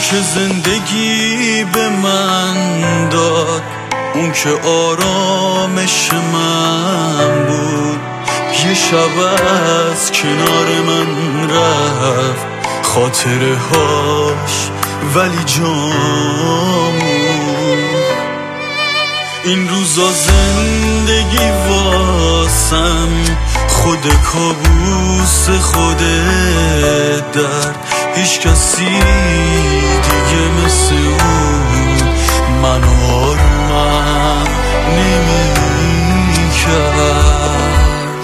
که زندگی به من داد، اون که آرامش من بود، یه شب از کنار من رفت خاطره هاش ولی جامون. این روزا زندگی واسم خود کابوس خود درد، هیچ کسی دیگه مثل اون منو آرومم نمی کرد.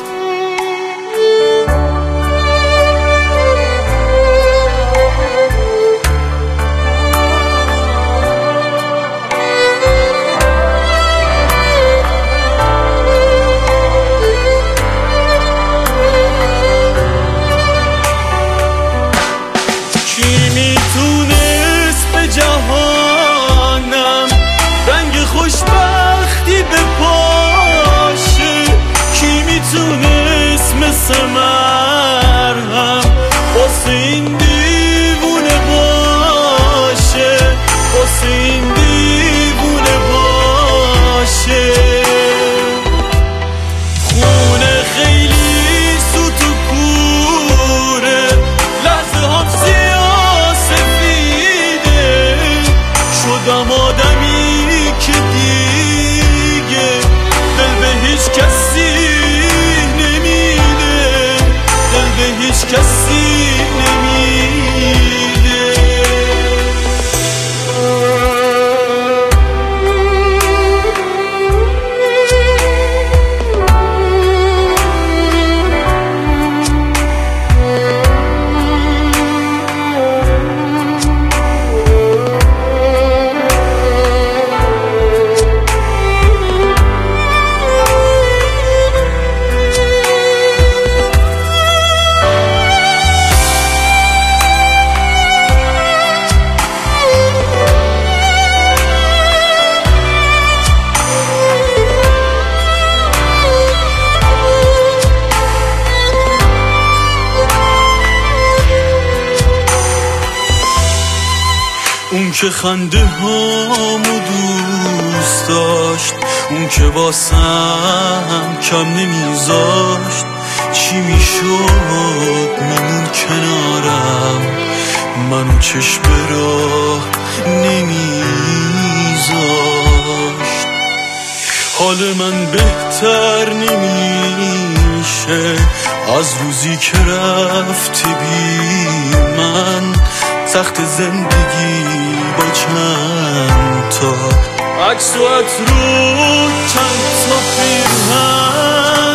جهانم رنگ خوشبختی بپاشه، کی میتونست مثل مرهم واسه این دیوونه باشه، واسه این دیوونه باشه. خونه خیلی سوت و کوره، لحظه هم شدم آدمی که دیگه دل به هیچ کسی نمیده، دل به هیچ کسی نمیده. اون که خنده هامو دوست داشت، اون که واسم کم نمیذاشت، چی میشد میمون کنارم، منو چشم راه نمیذاشت. حال من بهتر نمیشه از روزی که رفتی بی من، سخت زندگی با چند تا عکس و عطر رو چند تا پیرهن.